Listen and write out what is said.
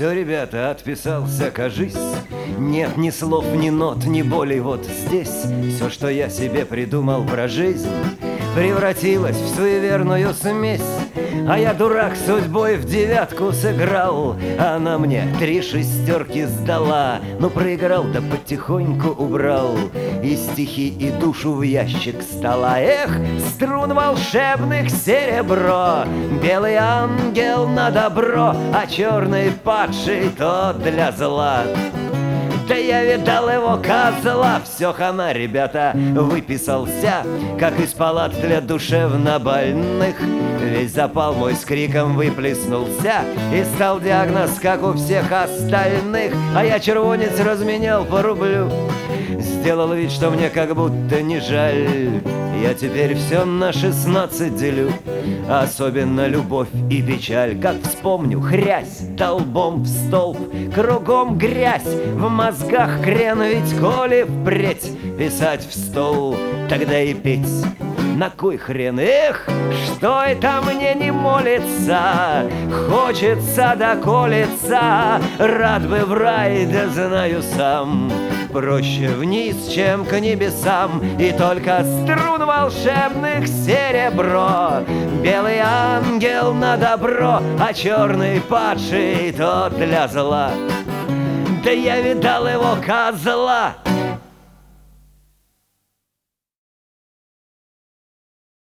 Все, ребята, отписался, кажись. Нет ни слов, ни нот, ни боли. Вот здесь все, что я себе придумал про жизнь, превратилось в суеверную смесь. А я, дурак, судьбой в девятку сыграл. Она мне 3 шестерки сдала. Но проиграл, да потихоньку убрал и стихи, и душу в ящик стола. Эх, струн волшебных серебро, белый ангел на добро, а черный падший тот для зла. Да я видал его, козла. Все хана, ребята, выписался, как из палат для душевнобольных. Весь запал мой с криком выплеснулся, и стал диагноз, как у всех остальных. А я червонец разменял по рублю, сделал вид, что мне как будто не жаль. Я теперь все на 16 делю, особенно любовь и печаль. Как вспомню, хрясь долбом в столб, кругом грязь, в мозгах крен. Ведь коли впредь писать в стол, тогда и петь на кой хрен? Эх, что это мне не молится, хочется да колется. Рад бы в рай, да знаю сам, проще вниз, чем к небесам. И только струн волшебных серебро, белый ангел на добро, а черный падший тот для зла. Да я видал его, козла.